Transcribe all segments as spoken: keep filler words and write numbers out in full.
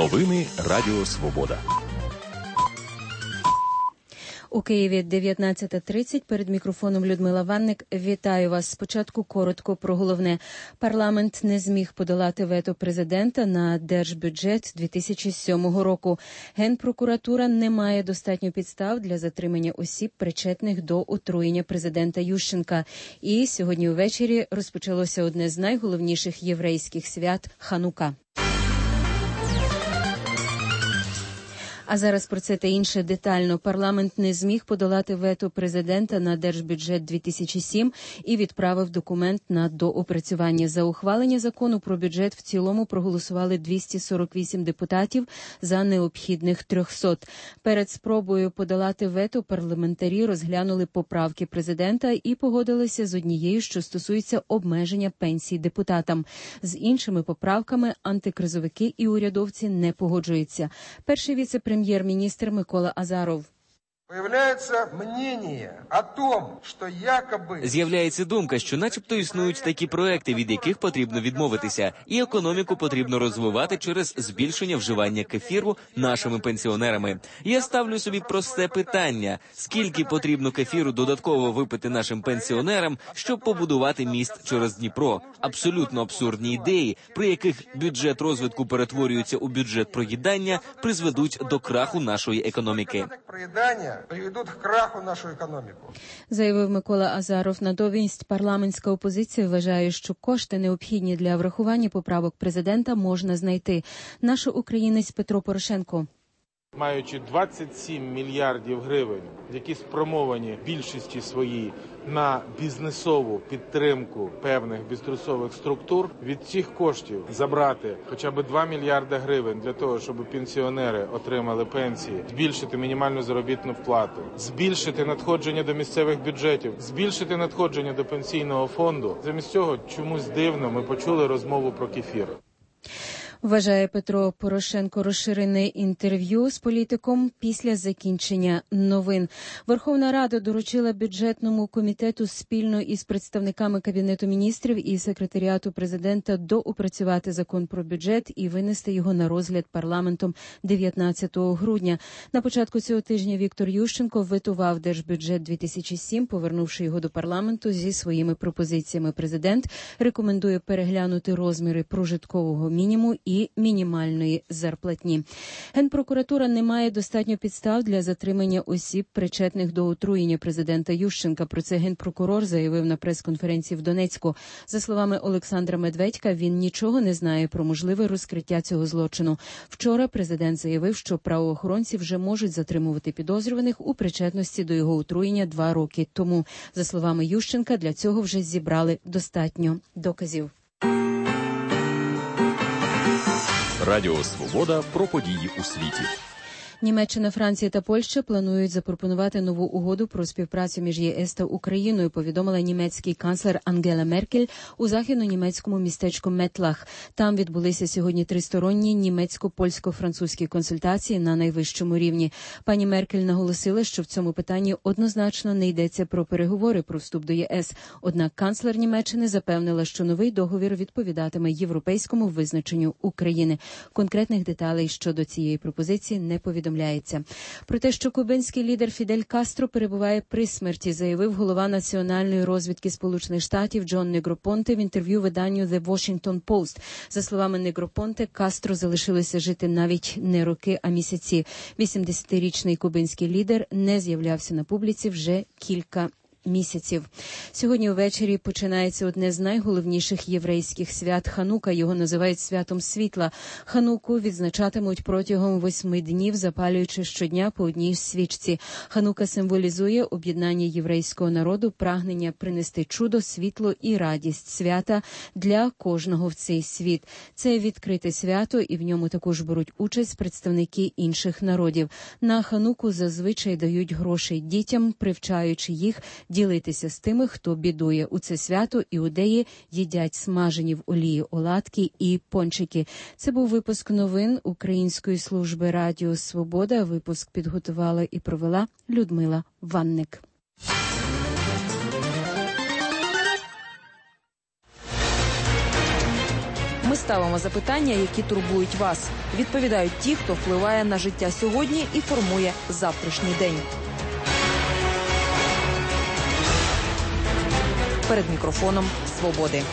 Новини Радіо Свобода. У Києві дев'ятнадцята тридцять. Перед мікрофоном Людмила Ванник. Вітаю вас. Спочатку коротко про головне. Парламент не зміг подолати вето президента на держбюджет дві тисячі сьомого року. Генпрокуратура не має достатньо підстав для затримання осіб, причетних до отруєння президента Ющенка. І сьогодні увечері розпочалося одне з найголовніших єврейських свят – Ханука. А зараз про це та інше детально. Парламент не зміг подолати вето президента на держбюджет дві тисячі сім і відправив документ на доопрацювання. За ухвалення закону про бюджет в цілому проголосували двісті сорок вісім депутатів за необхідних триста. Перед спробою подолати вето парламентарі розглянули поправки президента і погодилися з однією, що стосується обмеження пенсій депутатам. З іншими поправками антикризовики і урядовці не погоджуються. Перший віце-прем'єр Прем'єр-міністр Микола Азаров. З'являється думка, що начебто існують такі проекти, від яких потрібно відмовитися, і економіку потрібно розвивати через збільшення вживання кефіру нашими пенсіонерами. Я ставлю собі просте питання: скільки потрібно кефіру додатково випити нашим пенсіонерам, щоб побудувати міст через Дніпро? Абсолютно абсурдні ідеї, при яких бюджет розвитку перетворюється у бюджет проїдання, призведуть до краху нашої економіки. Приведуть к краху нашу економіку. Заявив Микола Азаров. Натомість парламентська опозиція вважає, що кошти, необхідні для врахування поправок президента, можна знайти. Наш українець Петро Порошенко. Маючи двадцять сім мільярдів гривень, які спрямовані в більшості своїй на бізнесову підтримку певних бізнесових структур, від цих коштів забрати хоча б два мільярди гривень для того, щоб пенсіонери отримали пенсії, збільшити мінімальну заробітну плату, збільшити надходження до місцевих бюджетів, збільшити надходження до пенсійного фонду. Замість цього чомусь дивно ми почули розмову про кефір. Вважає Петро Порошенко. Розширене інтерв'ю з політиком після закінчення новин. Верховна Рада доручила бюджетному комітету спільно із представниками Кабінету міністрів і секретаріату президента доопрацювати закон про бюджет і винести його на розгляд парламентом дев'ятнадцятого грудня. На початку цього тижня Віктор Ющенко ветував держбюджет дві тисячі сім, повернувши його до парламенту зі своїми пропозиціями. Президент рекомендує переглянути розміри прожиткового мінімуму і і мінімальної зарплатні. Генпрокуратура не має достатньо підстав для затримання осіб, причетних до отруєння президента Ющенка. Про це генпрокурор заявив на прес-конференції в Донецьку. За словами Олександра Медведька, він нічого не знає про можливе розкриття цього злочину. Вчора президент заявив, що правоохоронці вже можуть затримувати підозрюваних у причетності до його отруєння два роки тому. За словами Ющенка, для цього вже зібрали достатньо доказів. Радіо Свобода про події у світі. Німеччина, Франція та Польща планують запропонувати нову угоду про співпрацю між ЄС та Україною, повідомила німецький канцлер Ангела Меркель у західно-німецькому містечку Метлах. Там відбулися сьогодні тристоронні німецько-польсько-французькі консультації на найвищому рівні. Пані Меркель наголосила, що в цьому питанні однозначно не йдеться про переговори про вступ до ЄС. Однак канцлер Німеччини запевнила, що новий договір відповідатиме європейському визначенню України. Конкретних деталей щодо цієї пропозиції не повідомляється. Про те, що кубинський лідер Фідель Кастро перебуває при смерті, заявив голова національної розвідки Сполучених Штатів Джон Негропонте в інтерв'ю виданню The Washington Post. За словами Негропонте, Кастро залишилося жити навіть не роки, а місяці. вісімдесятирічний кубинський лідер не з'являвся на публіці вже кілька місяців. Сьогодні ввечері починається одне з найголовніших єврейських свят – Ханука. Його називають святом світла. Хануку відзначатимуть протягом восьми днів, запалюючи щодня по одній свічці. Ханука символізує об'єднання єврейського народу, прагнення принести чудо, світло і радість свята для кожного в цей світ. Це відкрите свято, і в ньому також беруть участь представники інших народів. На Хануку зазвичай дають грошей дітям, привчаючи їх ділитися з тими, хто бідує. У це свято іудеї їдять смажені в олії оладки і пончики. Це був випуск новин Української служби Радіо Свобода. Випуск підготувала і провела Людмила Ванник. Ми ставимо запитання, які турбують вас. Відповідають ті, хто впливає на життя сьогодні і формує завтрашній день. Перед мікрофоном «Свободи».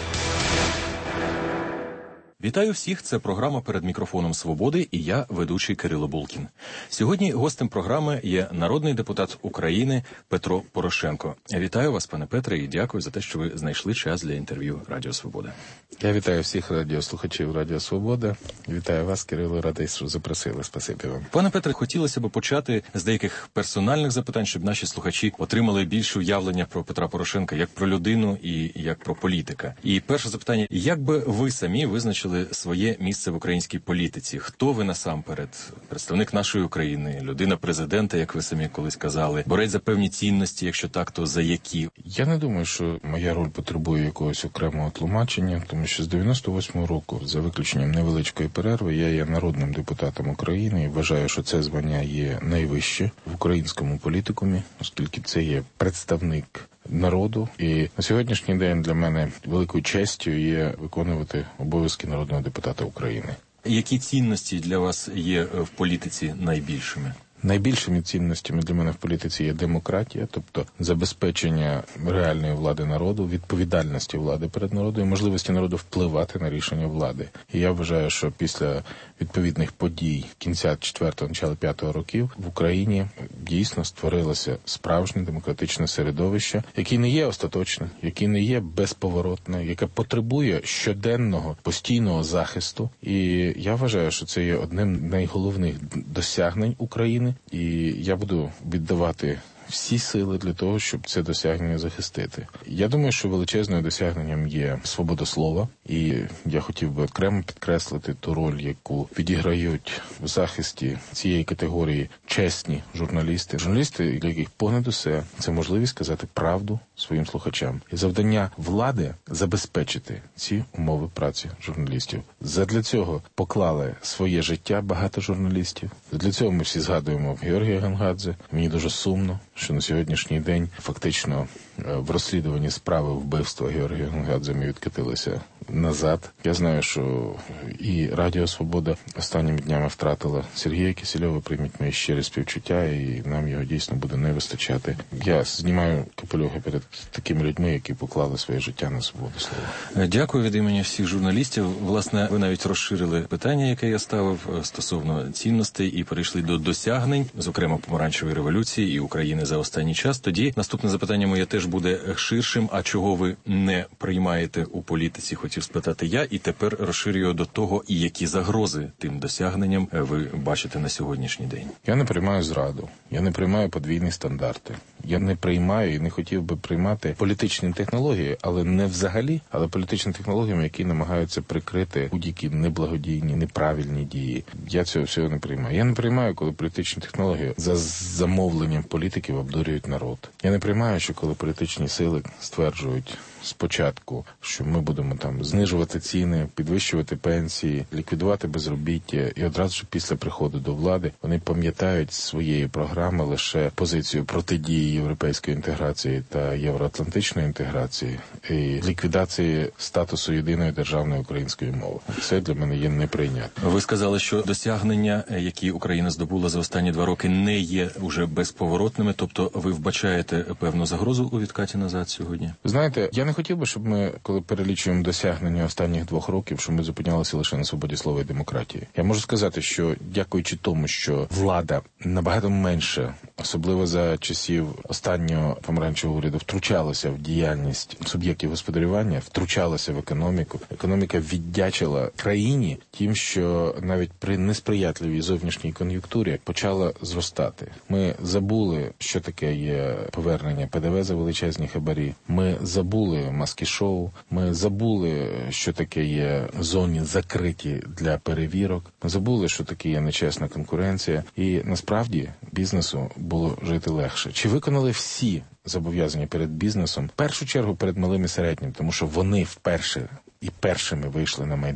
Вітаю всіх, це програма «Перед мікрофоном Свободи» і я, ведучий Кирило Булкін. Сьогодні гостем програми є народний депутат України Петро Порошенко. Вітаю вас, пане Петре, і дякую за те, що ви знайшли час для інтерв'ю Радіо Свобода. Я вітаю всіх радіослухачів Радіо Свобода. Вітаю вас, Кирило, радий, що запросили. Спасибі вам. Пане Петре, хотілося б почати з деяких персональних запитань, щоб наші слухачі отримали більше уявлення про Петра Порошенка як про людину і як про політика. І перше запитання, як би ви самі визначили своє місце в українській політиці? Хто ви насамперед? Представник нашої України, людина президента, як ви самі колись казали, борець за певні цінності, якщо так, то за які? Я не думаю, що моя роль потребує якогось окремого тлумачення, тому що з дев'яносто восьмого року, за виключенням невеличкої перерви, я є народним депутатом України і вважаю, що це звання є найвище в українському політикумі, оскільки це є представник народу. І на сьогоднішній день для мене великою честю є виконувати обов'язки народного депутата України. Які цінності для вас є в політиці найбільшими? Найбільшими цінностями для мене в політиці є демократія, тобто забезпечення реальної влади народу, відповідальності влади перед народом і можливості народу впливати на рішення влади. І я вважаю, що після відповідних подій кінця четвертого, начала п'ятого років в Україні дійсно створилося справжнє демократичне середовище, яке не є остаточне, яке не є безповоротне, яке потребує щоденного, постійного захисту. І я вважаю, що це є одним з найголовніших досягнень України. І я буду віддавати всі сили для того, щоб це досягнення захистити. Я думаю, що величезним досягненням є свобода слова, і я хотів би окремо підкреслити ту роль, яку відіграють в захисті цієї категорії чесні журналісти. Журналісти, для яких понад усе це можливість сказати правду своїм слухачам. І завдання влади забезпечити ці умови праці журналістів. Задля цього поклали своє життя багато журналістів. Задля цього ми всі згадуємо Георгія Гонгадзе. Мені дуже сумно, що на сьогоднішній день фактично в розслідуванні справи вбивства Георгія Гонгадзе ми відкотилися назад. Я знаю, що і Радіо Свобода останніми днями втратила Сергія Кисельова. Прийміть мої щирі співчуття, і нам його дійсно буде не вистачати. Я знімаю капелюхи перед такими людьми, які поклали своє життя на свободу слова. Дякую від імені всіх журналістів. Власне, ви навіть розширили питання, яке я ставив стосовно цінностей, і перейшли до досягнень, зокрема помаранчевої революції і України за останній час. Тоді наступне запитання моє теж буде ширшим. А чого ви не приймаєте у політиці? Хотів спитати я, і тепер розширюю до того, і які загрози тим досягненням ви бачите на сьогоднішній день. Я не приймаю зраду, я не приймаю подвійні стандарти. Я не приймаю і не хотів би приймати політичні технології, але не взагалі, але політичні технології, які намагаються прикрити будь-які неблагодійні, неправильні дії. Я цього всього не приймаю. Я не приймаю, коли політичні технології за замовленням політиків обдурюють народ. Я не приймаю, що коли політичні сили стверджують спочатку, що ми будемо там знижувати ціни, підвищувати пенсії, ліквідувати безробіття, і одразу ж після приходу до влади вони пам'ятають своєї програми лише позицію протидії європейської інтеграції та євроатлантичної інтеграції і ліквідації статусу єдиної державної української мови. Це для мене є неприйнятно. Ви сказали, що досягнення, які Україна здобула за останні два роки, не є уже безповоротними, тобто ви вбачаєте певну загрозу у відкаті назад сьогодні? Знаєте, я не хотів би, щоб ми, коли перелічуємо досягнення останніх двох років, щоб ми зупинялися лише на свободі слова і демократії. Я можу сказати, що дякуючи тому, що влада набагато менше, особливо за часів останнього помаранчевого уряду, втручалася в діяльність суб'єктів господарювання, втручалася в економіку. Економіка віддячила країні тим, що навіть при несприятливій зовнішній кон'юнктурі почала зростати. Ми забули, що таке є повернення Пе Де Ве за величезні хабарі. Ми забули маски-шоу. Ми забули, що таке є зони закриті для перевірок. Ми забули, що таке є нечесна конкуренція. І насправді бізнесу було жити легше. Чи виконали всі зобов'язання перед бізнесом? В першу чергу перед малим і середнім, тому що вони вперше і першими вийшли на Майдан.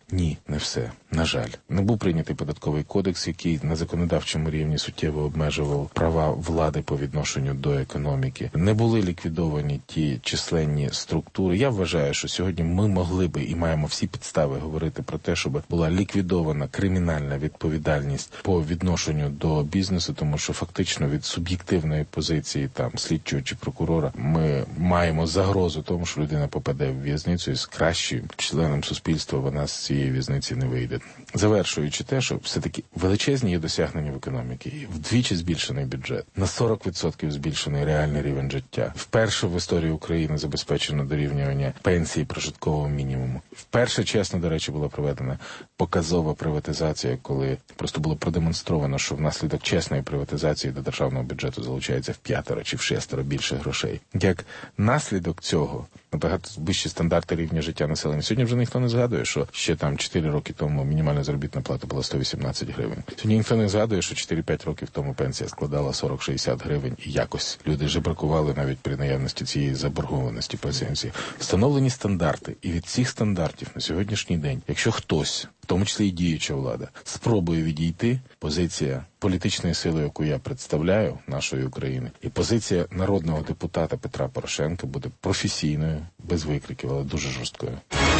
Ні, не все. На жаль. Не був прийнятий податковий кодекс, який на законодавчому рівні суттєво обмежував права влади по відношенню до економіки. Не були ліквідовані ті численні структури. Я вважаю, що сьогодні ми могли би і маємо всі підстави говорити про те, щоб була ліквідована кримінальна відповідальність по відношенню до бізнесу, тому що фактично від суб'єктивної позиції там слідчого чи прокурора ми маємо загрозу тому, що людина попаде в в'язницю і з кращим членом суспільства вона з цієї в'язниці не вийде. Завершуючи те, що все-таки величезні є досягнення в економіці. Вдвічі збільшений бюджет, на сорок відсотків збільшений реальний рівень життя. Вперше в історії України забезпечено дорівнювання пенсії прожиткового мінімуму. Вперше, чесно, до речі, була проведена показова приватизація, коли просто було продемонстровано, що внаслідок чесної приватизації до державного бюджету залучається в п'ятеро чи в шестеро більше грошей. Як наслідок цього набагато вищі стандарти рівня життя населення. Сьогодні вже ніхто не згадує, що ще там чотири роки тому мінімальна заробітна плата була сто вісімнадцять гривень. Сьогодні ніхто не згадує, що чотири-п'ять років тому пенсія складала сорок-шістдесят гривень і якось люди жебракували навіть при наявності цієї заборгованості по пенсії. Встановлені стандарти. І від цих стандартів на сьогоднішній день, якщо хтось, в тому числі і діюча влада, спробує відійти, позиція політичної сили, яку я представляю, нашої України, і позиція народного депутата Петра Порошенка буде професійною, без викриків, але дуже жорсткою.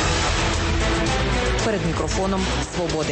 Перед мікрофоном «Свободи».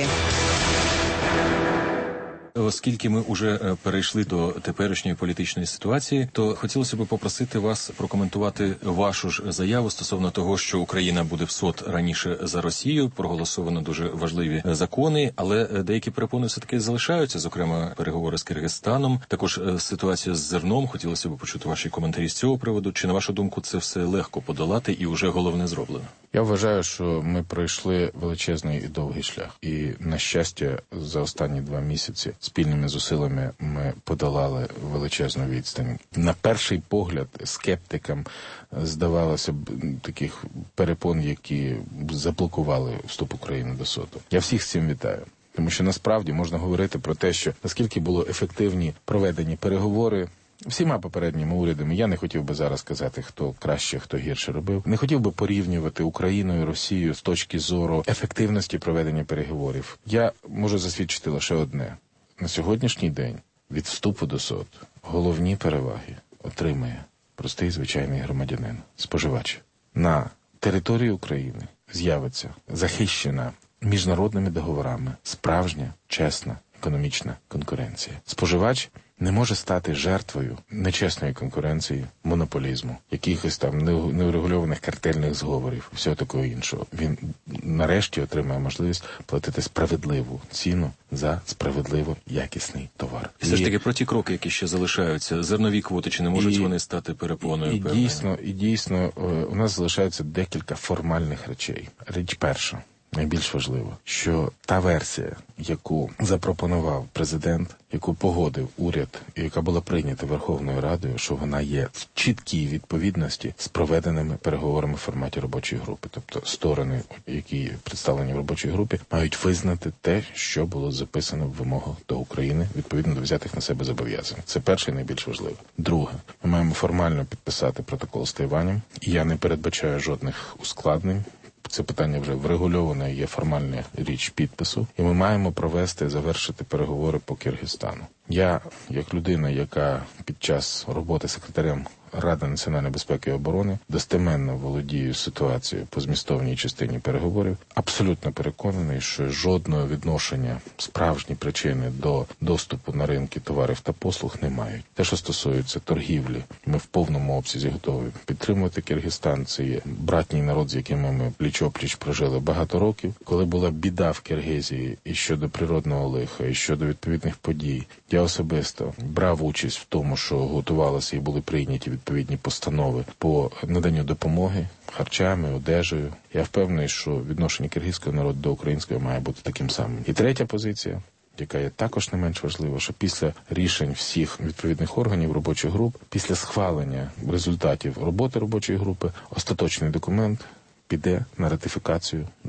Оскільки ми вже перейшли до теперішньої політичної ситуації, то хотілося б попросити вас прокоментувати вашу ж заяву стосовно того, що Україна буде в СОТ раніше за Росію. Проголосовано дуже важливі закони, але деякі перепони все-таки залишаються, зокрема переговори з Киргизстаном, також ситуація з зерном. Хотілося б почути ваші коментарі з цього приводу. Чи, на вашу думку, це все легко подолати і вже головне зроблено? Я вважаю, що ми пройшли величезний і довгий шлях. І, на щастя, за останні два місяці спільними зусиллями ми подолали величезну відстань. На перший погляд скептикам здавалося б таких перепон, які заблокували вступ України до СОТу. Я всіх з цим вітаю. Тому що насправді можна говорити про те, що наскільки було ефективні проведені переговори всіма попередніми урядами. Я не хотів би зараз казати, хто краще, хто гірше робив. Не хотів би порівнювати Україну і Росію з точки зору ефективності проведення переговорів. Я можу засвідчити лише одне. На сьогоднішній день від вступу до СОТ головні переваги отримає простий звичайний громадянин, споживач. На території України з'явиться захищена міжнародними договорами справжня, чесна, економічна конкуренція. Споживач не може стати жертвою нечесної конкуренції, монополізму, якихось там неурегульованих картельних зговорів, всього такого іншого. Він нарешті отримає можливість платити справедливу ціну за справедливо якісний товар. І все ж таки про ті кроки, які ще залишаються, зернові квоти, чи не можуть і, вони стати перепоною? І, і дійсно, і дійсно у нас залишається декілька формальних речей. Річ перша. Найбільш важливо, що та версія, яку запропонував президент, яку погодив уряд і яка була прийнята Верховною Радою, що вона є в чіткій відповідності з проведеними переговорами в форматі робочої групи. Тобто сторони, які представлені в робочій групі, мають визнати те, що було записано в вимогах до України, відповідно до взятих на себе зобов'язань. Це перше і найбільш важливе. Друге, ми маємо формально підписати протокол з Тайванем. Я не передбачаю жодних ускладнень. Це питання вже врегульоване, є формальна річ підпису. І ми маємо провести, завершити переговори по Киргизстану. Я, як людина, яка під час роботи секретарем Ради національної безпеки і оборони достеменно володію ситуацією по змістовній частині переговорів, абсолютно переконаний, що жодного відношення справжні причини до доступу на ринки товарів та послуг не мають. Те, що стосується торгівлі, ми в повному обсязі готові підтримувати Киргизстан. Це є братній народ, з якими ми пліч-опліч прожили багато років. Коли була біда в Киргизії і щодо природного лиха, і щодо відповідних подій, я особисто брав участь в тому, що готувалися і були прийняті відповідні постанови по наданню допомоги харчами, одежею. Я впевнений, що відношення киргизького народу до українського має бути таким самим. І третя позиція, яка є також не менш важлива, що після рішень всіх відповідних органів робочих груп, після схвалення результатів роботи робочої групи, остаточний документ піде на ратифікацію до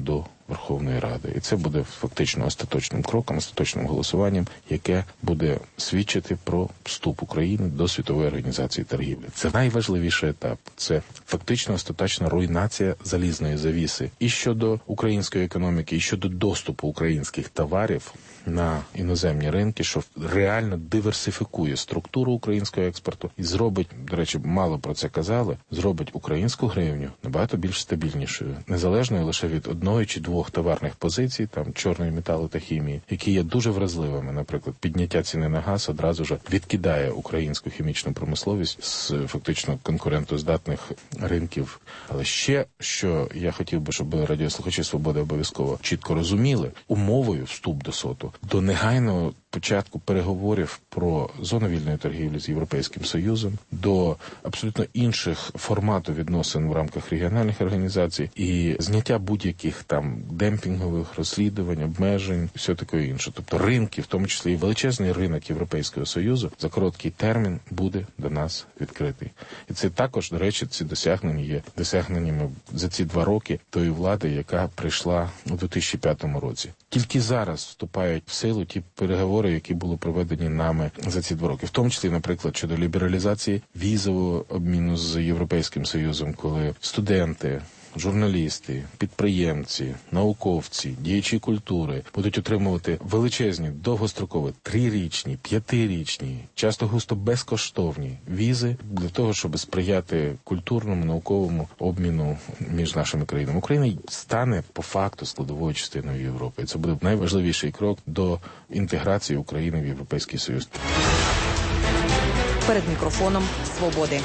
Верховної Ради. І це буде фактично остаточним кроком, остаточним голосуванням, яке буде свідчити про вступ України до Світової організації торгівлі. Це найважливіший етап. Це фактично остаточна руйнація залізної завіси і щодо української економіки, і щодо доступу українських товарів на іноземні ринки, що реально диверсифікує структуру українського експорту і зробить, до речі, мало про це казали, зробить українську гривню набагато більш стабільнішою, незалежною лише від одної чи двох товарних позицій, там чорної металу та хімії, які є дуже вразливими. Наприклад, підняття ціни на газ одразу ж відкидає українську хімічну промисловість з фактично конкурентоздатних ринків. Але ще, що я хотів би, щоб радіослухачі «Свободи» обов'язково чітко розуміли, умовою вступ до СОТу до негайного початку переговорів про зону вільної торгівлі з Європейським Союзом, до абсолютно інших форматів відносин в рамках регіональних організацій і зняття будь-яких там демпінгових розслідувань, обмежень, все таке інше. Тобто ринки, в тому числі і величезний ринок Європейського Союзу, за короткий термін буде до нас відкритий. І це також, до речі, ці досягнення є досягненнями за ці два роки тої влади, яка прийшла у дві тисячі п'ятому році. Тільки зараз вступають в силу ті переговори, які були проведені нами за ці два роки. В тому числі, наприклад, щодо лібералізації візового обміну з Європейським Союзом, коли студенти, журналісти, підприємці, науковці, діячі культури будуть отримувати величезні, довгострокові, трирічні, п'ятирічні, часто густо безкоштовні візи для того, щоб сприяти культурному, науковому обміну між нашими країнами. Україна стане по факту складовою частиною Європи. І це буде найважливіший крок до інтеграції України в Європейський Союз. Перед мікрофоном «Свободи».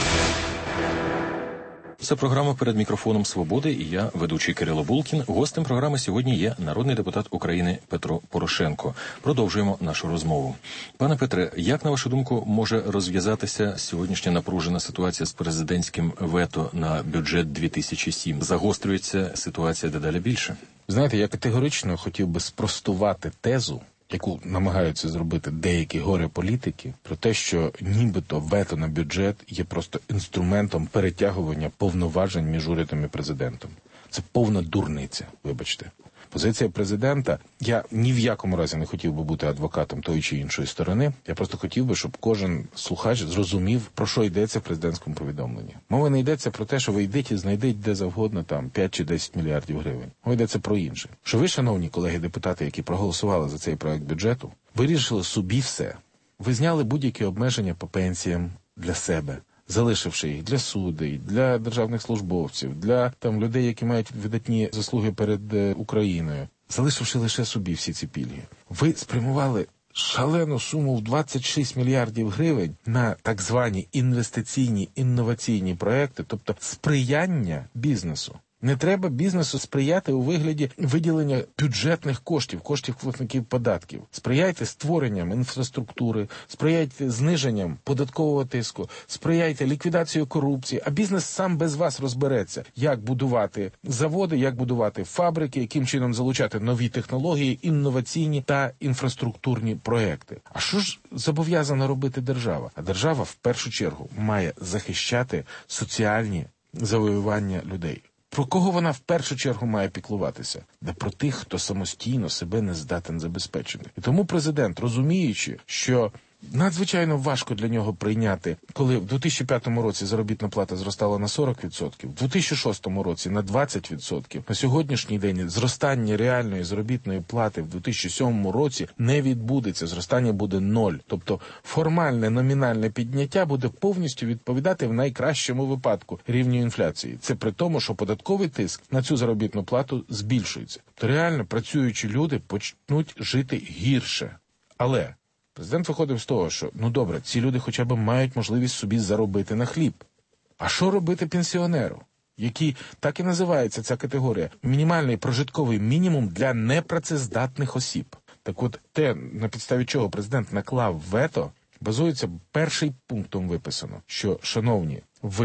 Це програма «Перед мікрофоном Свободи» і я, ведучий Кирило Булкін. Гостем програми сьогодні є народний депутат України Петро Порошенко. Продовжуємо нашу розмову. Пане Петре, як, на вашу думку, може розв'язатися сьогоднішня напружена ситуація з президентським вето на бюджет дві тисячі сім? Загострюється ситуація дедалі більше? Знаєте, я категорично хотів би спростувати тезу, яку намагаються зробити деякі горе-політики, про те, що нібито вето на бюджет є просто інструментом перетягування повноважень між урядом і президентом. Це повна дурниця, вибачте. Позиція президента, я ні в якому разі не хотів би бути адвокатом тої чи іншої сторони, я просто хотів би, щоб кожен слухач зрозумів, про що йдеться в президентському повідомленні. Мова не йдеться про те, що ви йдете і знайдете де завгодно там п'ять чи десять мільярдів гривень. Мова йдеться про інше. Що ви, шановні колеги-депутати, які проголосували за цей проект бюджету, вирішили собі все. Ви зняли будь-які обмеження по пенсіям для себе, залишивши їх для судей, для державних службовців, для там людей, які мають видатні заслуги перед е, Україною, залишивши лише собі всі ці пільги. Ви спрямували шалену суму в двадцять шість мільярдів гривень на так звані інвестиційні, інноваційні проекти, тобто сприяння бізнесу. Не треба бізнесу сприяти у вигляді виділення бюджетних коштів, коштів платників податків. Сприяйте створенням інфраструктури, сприяйте зниженням податкового тиску, сприяйте ліквідацію корупції, а бізнес сам без вас розбереться, як будувати заводи, як будувати фабрики, яким чином залучати нові технології, інноваційні та інфраструктурні проекти. А що ж зобов'язана робити держава? А держава в першу чергу має захищати соціальні завоювання людей. Про кого вона в першу чергу має піклуватися? Да про тих, хто самостійно себе не здатен забезпечити. І тому президент, розуміючи, що надзвичайно важко для нього прийняти, коли в дві тисячі п'ятому році заробітна плата зростала на сорок відсотків, в дві тисячі шостому році на двадцять відсотків, на сьогоднішній день зростання реальної заробітної плати в дві тисячі сьомому році не відбудеться, зростання буде ноль. Тобто формальне номінальне підняття буде повністю відповідати в найкращому випадку рівню інфляції. Це при тому, що податковий тиск на цю заробітну плату збільшується. То реально працюючі люди почнуть жити гірше. Але президент виходив з того, що, ну добре, ці люди хоча б мають можливість собі заробити на хліб. А що робити пенсіонеру, який, так і називається ця категорія, мінімальний прожитковий мінімум для непрацездатних осіб? Так от те, на підставі чого президент наклав вето, базується першим пунктом виписано, що, шановні, ви,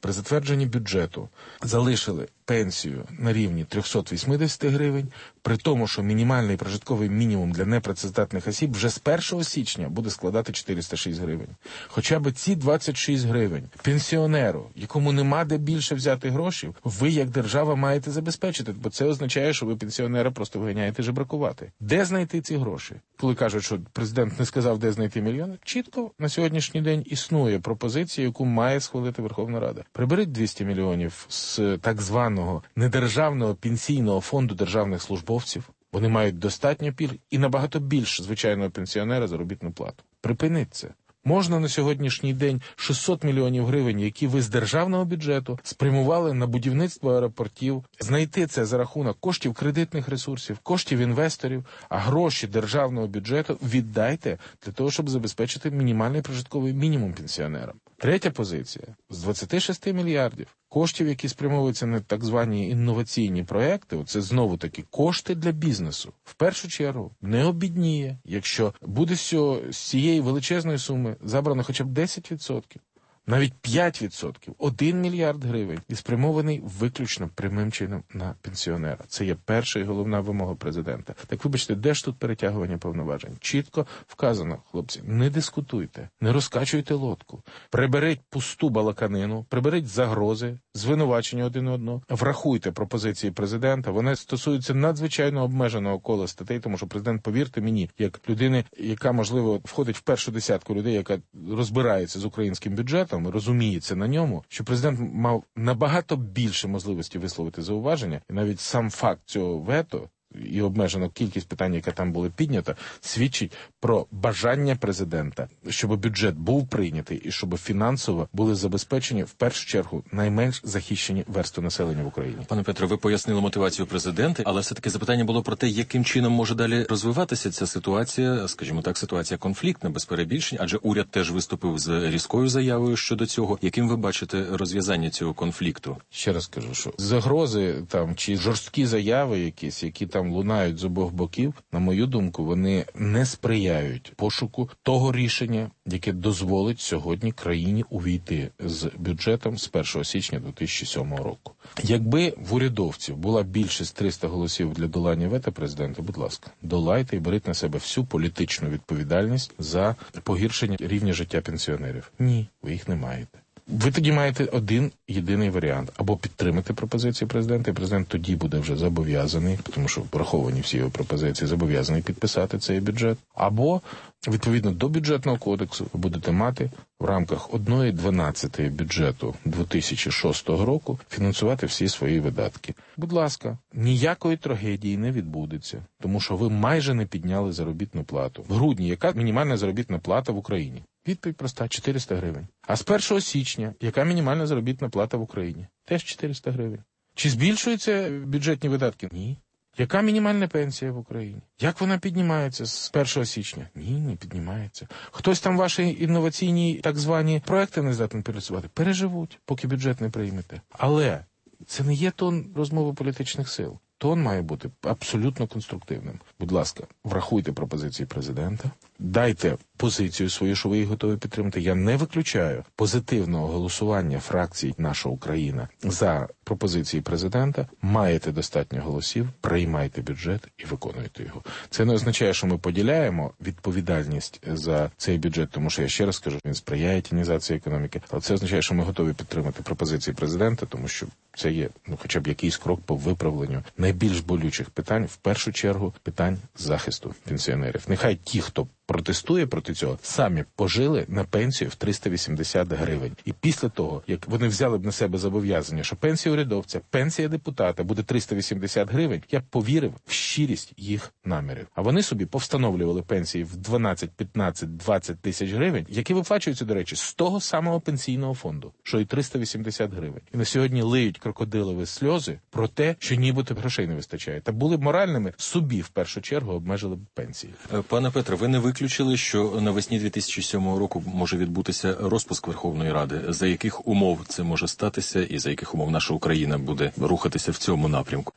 при затвердженні бюджету залишили пенсію на рівні триста вісімдесят гривень, при тому, що мінімальний прожитковий мінімум для непрацездатних осіб вже з першого січня буде складати чотириста шість гривень. Хоча б ці двадцять шість гривень пенсіонеру, якому нема де більше взяти грошей, ви як держава маєте забезпечити, бо це означає, що ви пенсіонера просто виганяєте жебракувати. Де знайти ці гроші? Коли кажуть, що президент не сказав, де знайти мільйони, чітко на сьогоднішній день існує пропозиція, яку має схвалити Верховна Рада. Приберіть двісті мільйонів з так званого недержавного пенсійного фонду державних службовців. Вони мають достатньо пільг і набагато більше звичайного пенсіонера заробітну плату. Припиніть це. Можна на сьогоднішній день шістсот мільйонів гривень, які ви з державного бюджету спрямували на будівництво аеропортів, знайти це за рахунок коштів кредитних ресурсів, коштів інвесторів, а гроші державного бюджету віддайте для того, щоб забезпечити мінімальний прожитковий мінімум пенсіонерам. Третя позиція. З двадцяти шести мільярдів коштів, які спрямовуються на так звані інноваційні проекти, це знову-таки кошти для бізнесу. В першу чергу не обідніє, якщо буде з цієї величезної суми забрано хоча б десять відсотків. Навіть п'ять відсотків, один мільярд гривень, і спрямований виключно прямим чином на пенсіонера. Це є перша і головна вимога президента. Так вибачте, де ж тут перетягування повноважень? Чітко вказано, хлопці, не дискутуйте, не розкачуйте лодку. Приберіть пусту балаканину, приберіть загрози, звинувачення один одного, врахуйте пропозиції президента. Вони стосуються надзвичайно обмеженого кола статей, тому що президент, повірте мені, як людини, яка, можливо, входить в першу десятку людей, яка розбирається з українським бюджетом, розуміється на ньому, що президент мав набагато більше можливості висловити зауваження, і навіть сам факт цього вето і обмежена кількість питань, яка там були піднята, свідчить про бажання президента, щоб бюджет був прийнятий і щоб фінансово були забезпечені, в першу чергу, найменш захищені верстви населення в Україні. Пане Петро, ви пояснили мотивацію президента, але все-таки запитання було про те, яким чином може далі розвиватися ця ситуація, скажімо так, ситуація конфліктна, без перебільшень, адже уряд теж виступив з різкою заявою щодо цього. Яким ви бачите розв'язання цього конфлікту? Ще раз кажу, що загрози там чи жорсткі заяви якісь, які там лунають з обох боків, на мою думку, вони не сприяють пошуку того рішення, яке дозволить сьогодні країні увійти з бюджетом з першого січня дві тисячі сьомого року. Якби в урядовців була більшість триста голосів для долання вето президента, будь ласка, долайте і беріть на себе всю політичну відповідальність за погіршення рівня життя пенсіонерів. Ні, ви їх не маєте. Ви тоді маєте один єдиний варіант. Або підтримати пропозиції президента, і президент тоді буде вже зобов'язаний, тому що враховані всі його пропозиції, зобов'язаний підписати цей бюджет. Або, відповідно до бюджетного кодексу, ви будете мати в рамках одної дванадцятої бюджету дві тисячі шостого року фінансувати всі свої видатки. Будь ласка, ніякої трагедії не відбудеться, тому що ви майже не підняли заробітну плату. В грудні яка мінімальна заробітна плата в Україні? Відповідь проста – чотириста гривень. А з першого січня яка мінімальна заробітна плата в Україні? Теж чотириста гривень. Чи збільшуються бюджетні видатки? Ні. Яка мінімальна пенсія в Україні? Як вона піднімається з першого січня? Ні, не піднімається. Хтось там ваші інноваційні так звані проекти не здатний пересувати? Переживуть, поки бюджет не приймете. Але це не є тон розмови політичних сил. Тон має бути абсолютно конструктивним. Будь ласка, врахуйте пропозиції президента, дайте позицію свою, що ви їх готові підтримати. Я не виключаю позитивного голосування фракцій «Наша Україна» за пропозиції президента. Маєте достатньо голосів, приймайте бюджет і виконуйте його. Це не означає, що ми поділяємо відповідальність за цей бюджет, тому що, я ще раз скажу, він сприяє тінізації економіки, але це означає, що ми готові підтримати пропозиції президента, тому що це є ну, хоча б якийсь крок по виправленню найбільш болючих питань, в першу чергу питань захисту пенсіонерів. Нехай ті, хто протестує проти цього, самі пожили на пенсію в триста вісімдесят гривень. І після того, як вони взяли б на себе зобов'язання, що пенсія урядовця, пенсія депутата буде триста вісімдесят гривень, я б повірив в щирість їх намірів. А вони собі повстановлювали пенсії в дванадцять, п'ятнадцять, двадцять тисяч гривень, які виплачуються, до речі, з того самого пенсійного фонду, що і триста вісімдесят гривень. І на сьогодні лиють крокодилові сльози про те, що нібито грошей не вистачає. Та були б моральними, собі в першу чергу обмежили б пенсії. Пане Петре, ви не виключили, що навесні дві тисячі сьомого року може відбутися розпуск Верховної Ради. За яких умов це може статися і за яких умов наша Україна буде рухатися в цьому напрямку?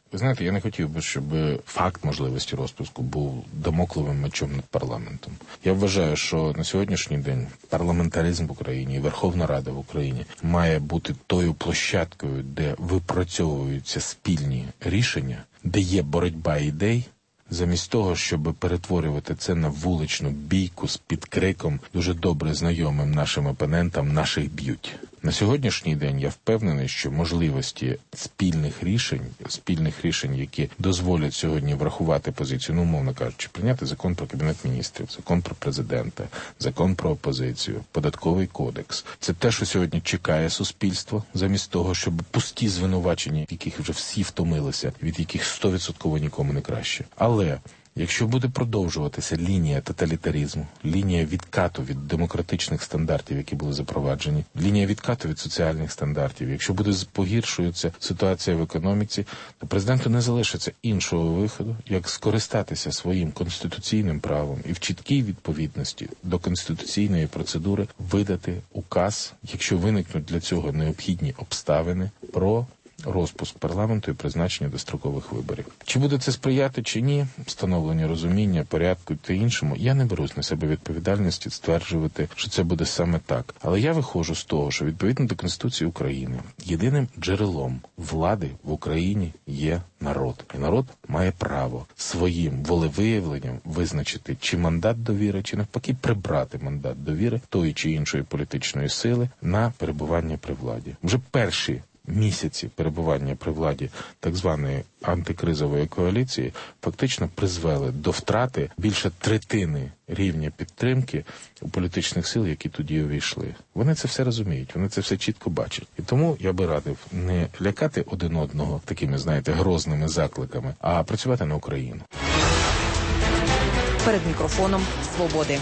Ви знаєте, я не хотів би, щоб факт можливості розпуску був дамокловим мечом над парламентом. Я вважаю, що на сьогоднішній день парламентаризм в Україні і Верховна Рада в Україні має бути тою площадкою, де випрацьовуються спільні рішення, де є боротьба ідей, замість того, щоб перетворювати це на вуличну бійку з підкриком дуже добре знайомим нашим опонентам «наших б'ють». На сьогоднішній день я впевнений, що можливості спільних рішень, спільних рішень, які дозволять сьогодні врахувати позицію, ну, умовно кажучи, прийняти закон про Кабінет міністрів, закон про президента, закон про опозицію, податковий кодекс. Це те, що сьогодні чекає суспільство, замість того, щоб пусті звинувачення, від яких вже всі втомилися, від яких сто відсотків нікому не краще. Але якщо буде продовжуватися лінія тоталітаризму, лінія відкату від демократичних стандартів, які були запроваджені, лінія відкату від соціальних стандартів, якщо буде погіршується ситуація в економіці, то президенту не залишиться іншого виходу, як скористатися своїм конституційним правом і в чіткій відповідності до конституційної процедури видати указ, якщо виникнуть для цього необхідні обставини, про розпуск парламенту і призначення дострокових виборів. Чи буде це сприяти, чи ні, встановлення розуміння, порядку та іншому, я не берусь на себе відповідальності стверджувати, що це буде саме так. Але я виходжу з того, що відповідно до Конституції України єдиним джерелом влади в Україні є народ. І народ має право своїм волевиявленням визначити, чи мандат довіри, чи навпаки прибрати мандат довіри тої чи іншої політичної сили на перебування при владі. Вже перші місяці перебування при владі так званої антикризової коаліції фактично призвели до втрати більше третини рівня підтримки у політичних сил, які тоді увійшли. Вони це все розуміють, вони це все чітко бачать. І тому я би радив не лякати один одного такими, знаєте, грозними закликами, а працювати на Україну. Перед мікрофоном «Свободи».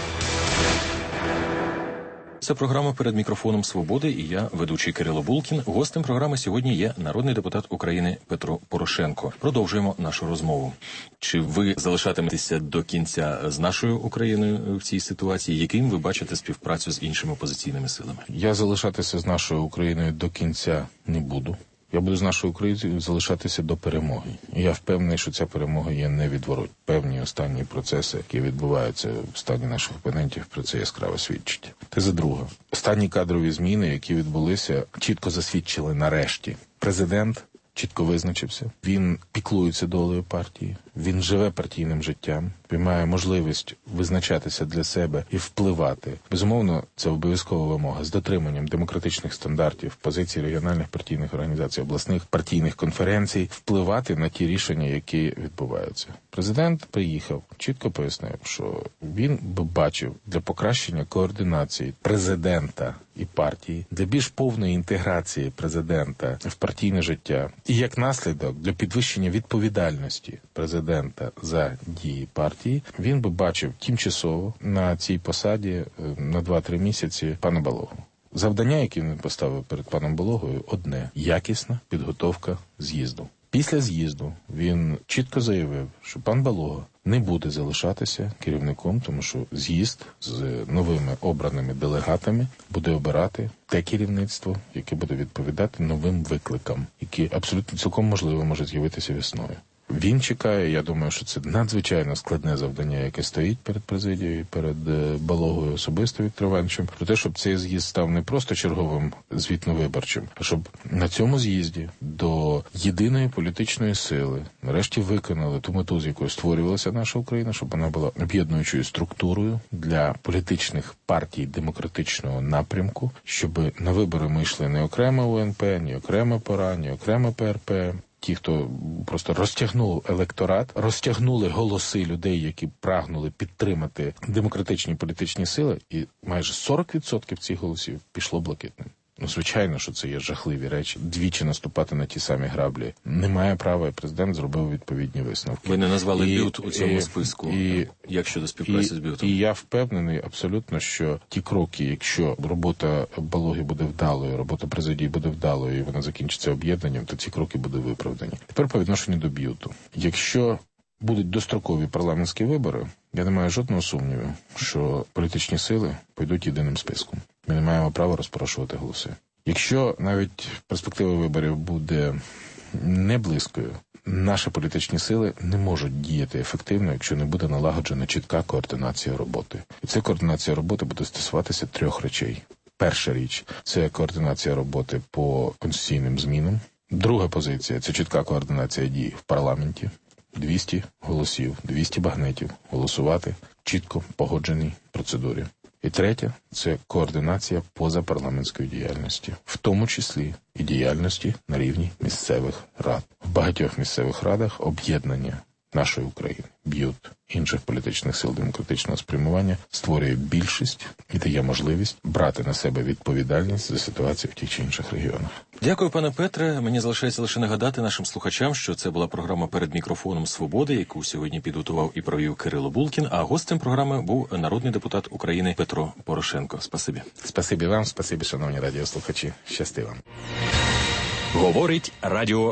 Це програма «Перед мікрофоном Свободи» і я, ведучий Кирило Булкін. Гостем програми сьогодні є народний депутат України Петро Порошенко. Продовжуємо нашу розмову. Чи ви залишатиметеся до кінця з нашою Україною в цій ситуації? Яким ви бачите співпрацю з іншими опозиційними силами? Я залишатися з нашою Україною до кінця не буду. Я буду з нашою Україною залишатися до перемоги. І я впевнений, що ця перемога є невідворотна. Певні останні процеси, які відбуваються в стані наших опонентів, про це яскраво свідчать. Теза друга. Останні кадрові зміни, які відбулися, чітко засвідчили нарешті. Президент чітко визначився. Він піклується долею партії. Він живе партійним життям. Він має можливість визначатися для себе і впливати. Безумовно, це обов'язкова вимога з дотриманням демократичних стандартів, позицій регіональних партійних організацій, обласних партійних конференцій, впливати на ті рішення, які відбуваються. Президент приїхав, чітко пояснив, що він би бачив для покращення координації президента і партії, для більш повної інтеграції президента в партійне життя і як наслідок для підвищення відповідальності президента за дії партії, він би бачив тимчасово на цій посаді на два-три місяці пана Балогу. Завдання, яке він поставив перед паном Балогою, одне – якісна підготовка з'їзду. Після з'їзду він чітко заявив, що пан Балога не буде залишатися керівником, тому що з'їзд з новими обраними делегатами буде обирати те керівництво, яке буде відповідати новим викликам, які абсолютно цілком можливо можуть з'явитися весною. Він чекає, я думаю, що це надзвичайно складне завдання, яке стоїть перед президією, перед Балогою особисто Віктором Івановичем, про те, щоб цей з'їзд став не просто черговим звітно-виборчим, а щоб на цьому з'їзді до єдиної політичної сили нарешті виконали ту мету, з якою створювалася наша Україна, щоб вона була об'єднуючою структурою для політичних партій демократичного напрямку, щоб на вибори ми йшли не окремо УНП, ні окремо ПОРА, ні окремо ПРП, ті, хто просто розтягнув електорат, розтягнули голоси людей, які прагнули підтримати демократичні політичні сили, і майже сорок відсотків цих голосів пішло блакитним. Ну, звичайно, що це є жахливі речі. Двічі наступати на ті самі граблі немає права, і президент зробив відповідні висновки. Ви не назвали і, БЮТ у цьому і, списку. І, Як щодо співпраці і, з БЮТом? І я впевнений абсолютно, що ті кроки, якщо робота Балоги буде вдалою, робота президії буде вдалою, і вона закінчиться об'єднанням, то ці кроки будуть виправдані. Тепер по відношенню до БЮТу. Якщо будуть дострокові парламентські вибори, я не маю жодного сумніву, що політичні сили пойдуть єдиним списком. Ми не маємо права розпорошувати голоси. Якщо навіть перспектива виборів буде не близькою, наші політичні сили не можуть діяти ефективно, якщо не буде налагоджена чітка координація роботи. І ця координація роботи буде стосуватися трьох речей. Перша річ – це координація роботи по конституційним змінам. Друга позиція – це чітка координація дій в парламенті. двісті голосів, двісті багнетів голосувати чітко погодженій процедурі. І третє – це координація позапарламентської діяльності, в тому числі і діяльності на рівні місцевих рад. В багатьох місцевих радах об'єднання нашої України, б'ют інших політичних сил демократичного спрямування створює більшість і дає можливість брати на себе відповідальність за ситуацію в тих чи інших регіонах. Дякую, пане Петре. Мені залишається лише нагадати нашим слухачам, що це була програма «Перед мікрофоном Свободи», яку сьогодні підготував і провів Кирило Булкін, а гостем програми був народний депутат України Петро Порошенко. Спасибі. Спасибі вам, спасибі, шановні радіослухачі. Щасти вам. Говорить радіо